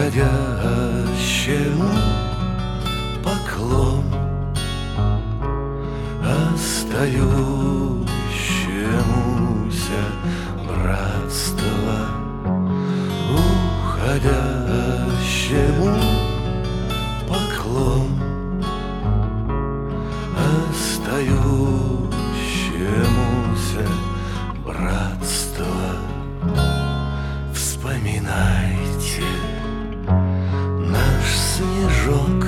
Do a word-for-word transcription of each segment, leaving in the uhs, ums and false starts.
уходящему поклон, остающемуся братство, уходящему поклон, остающемуся братство. Вспоминайте наш снежок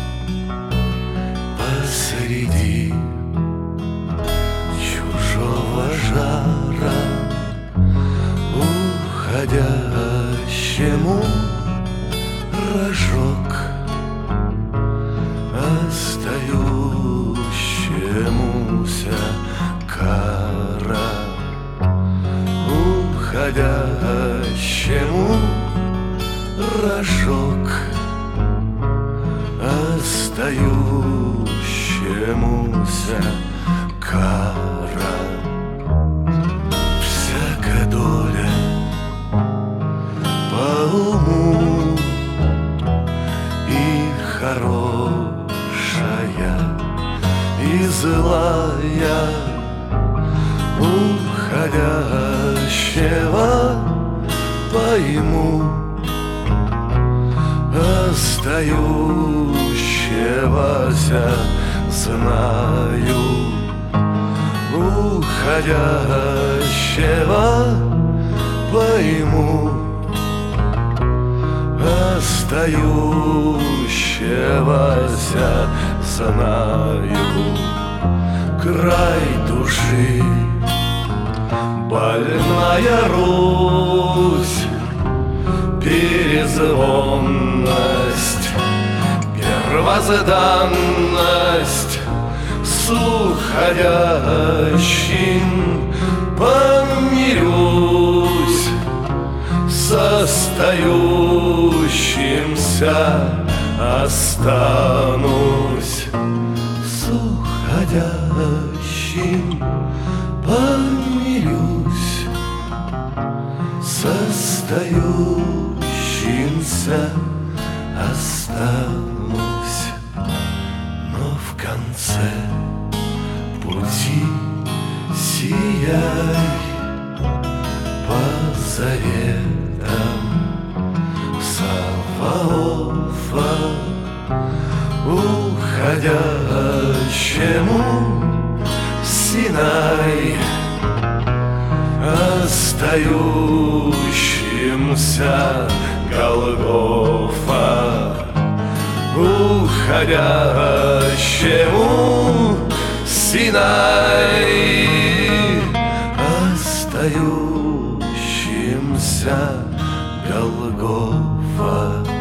посреди чужого жара, уходящему рожок, остающемуся кара, уходящему рожок, остающемуся кара. Всяка доля по уму и хорошая, и злая, уходящего пойму, остающегося знаю, уходящего пойму, остающегося знаю. Край души, больная Русь, перезвонность, первозданность, с уходящим помирюсь, с остающимся останусь, с уходящим помирюсь, с остающимся останусь. Но в конце пути сияй по заветам Саваофа, уходящему Синай, остающимся Голгофа, уходящему Синай, остающимся Голгофа.